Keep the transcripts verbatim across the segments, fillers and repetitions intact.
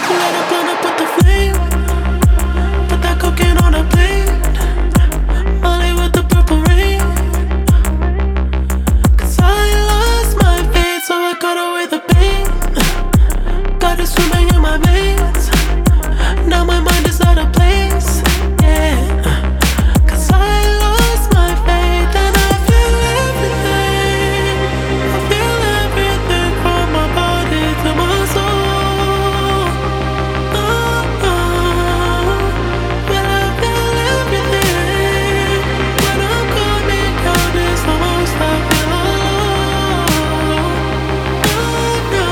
Light a blunt up with the flame. Put that cocaine on a plate. Molly with the purple rain. Cause I lost my faith, so I cut away the pain. Got it swimming in my veins. Now my mind is out of place. Yeah. Cause I lost my faith and I feel everything. I feel everything from my body to my soul. Oh, oh. Well, I feel everything. When I'm coming down, it's the most I feel alone. Oh, no.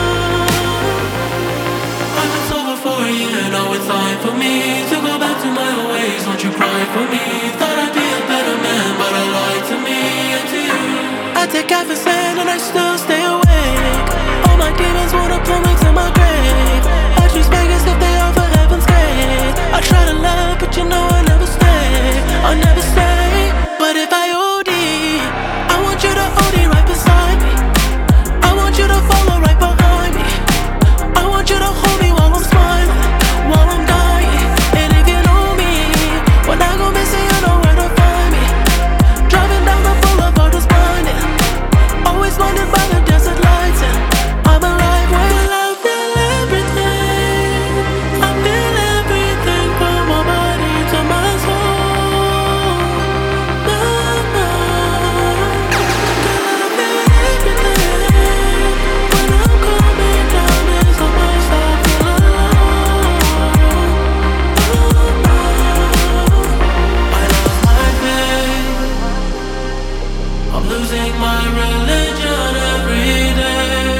I've been sober for a year, now it's time for me to go back to my old ways. Won't you cry for me? Thought I'd be a better man, but I lied to me and to you. I take Advocet and I still stay awake. All my demons wanna pull me to my grave. I choose Vegas if they offer heaven's gate. I try to love, but you know I never stay. I never stay. But if I O D, I want you to O D right beside me. I want you to follow right behind me. I want you to hold me while I'm smiling, while I'm dying. And if you know me, when I go missing, you know where to find me. Driving down the boulevard is blinding, always blinded by the desert lights. And I'm alive when I feel everything. I feel everything from my body to my soul. No, no. Girl, I feel everything. When I'm coming down, it's the most I feel alone. Oh, oh. I lost my faith. I'm losing my religion every day.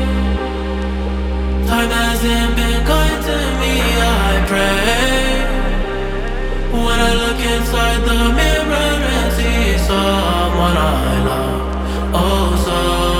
Time hasn't been kind to me, I pray. When I look inside the mirror and see someone I love, oh so